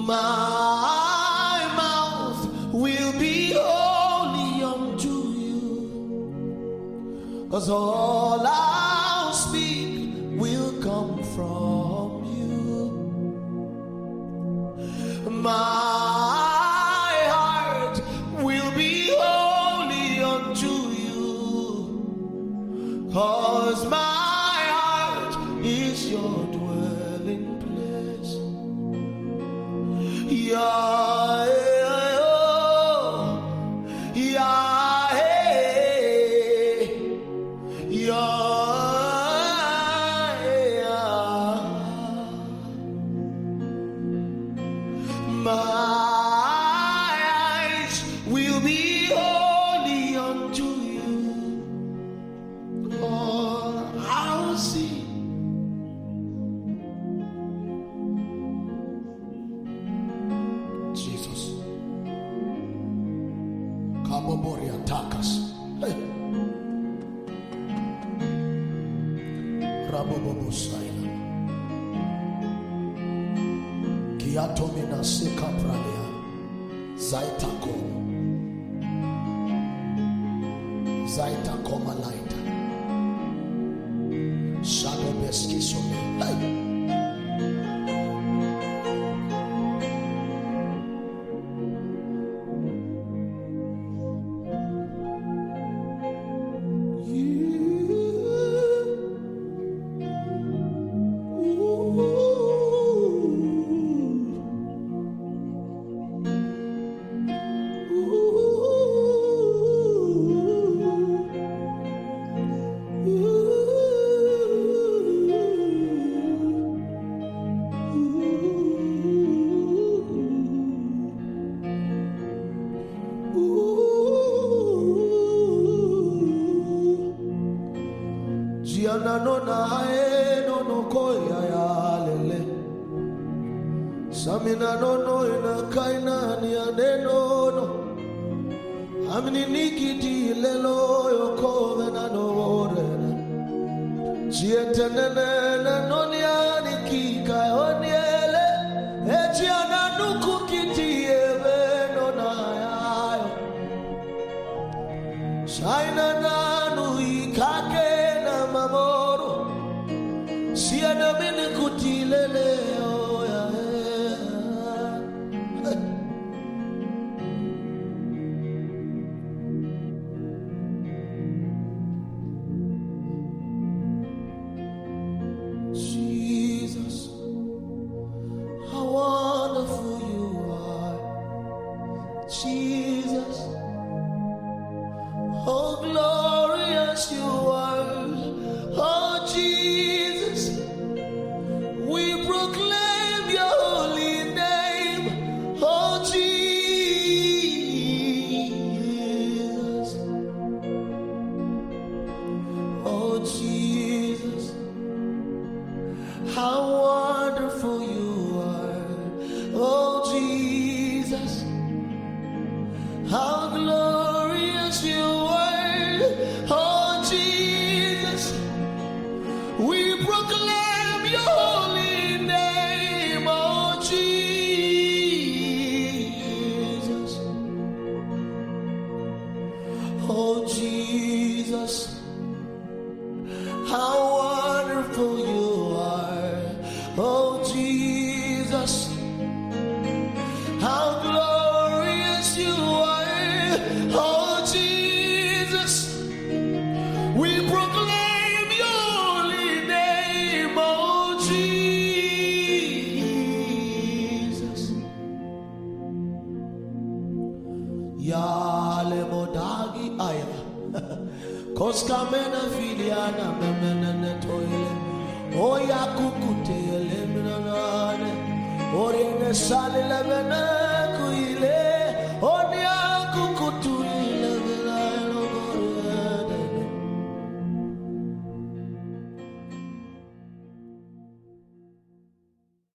My mouth will be holy unto you, 'cause all I'll speak will come from you. My heart will be holy unto you, 'cause my heart is your dwelling place. My eyes will be holy unto you. All I'll see Jesus. Kaboboria takas. Hey. Rabobobo saila. Kiatomina seka pralia. Zaitako. Zaitako malaita. Shadow beski some. Hey. Samina no no ina kaina ni aneno no. Amini nikiti lelo yoko vena no orena. Chientenene na noni anikika oniele. Echi ananuku kiti eve no na yayo. Shaina nanu ikake na mamoro. Siena mini kuti lele o ya. Jesus, how wonderful you are. Jesus, how glorious you are. Oh Jesus, we proclaim your holy name. Oh Jesus, oh Jesus, how wonderful you are. Oh Jesus, how glorious you are. Oh Jesus, we proclaim your holy name. Oh Jesus, oh Jesus, how wonderful you are. Oh Jesus, how glorious you are. Oh Jesus, we proclaim your holy name. Oh Jesus, Yale modagi aya. Koska mena filiana memena toile. Oya kukute le menane. Orine sale le mena kuile.